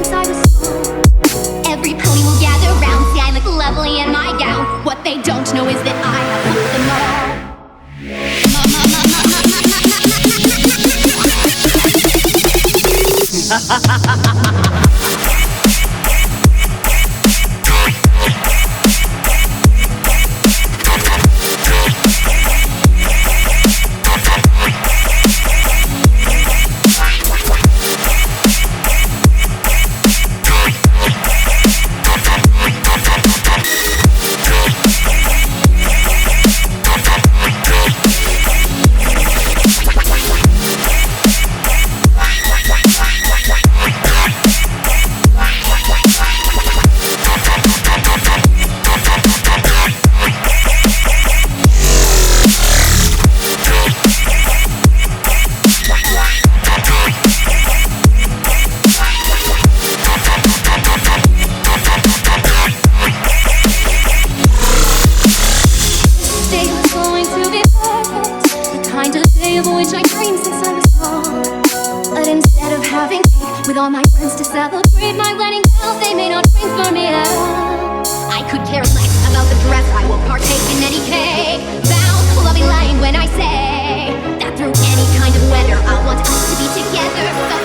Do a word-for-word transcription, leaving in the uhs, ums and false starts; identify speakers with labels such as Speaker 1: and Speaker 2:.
Speaker 1: since I was small. Every pony will gather round, see I look lovely in my gown. What they don't know is that I have whooped them all. Ha ha ha ha ha! Of which I dreamed since I was small. But instead of having cake with all my friends to celebrate my wedding bells, they may not ring for me out. I could care less about the dress, I will partake in any cake. Vows will be lying when I say that through any kind of weather I want us to be together.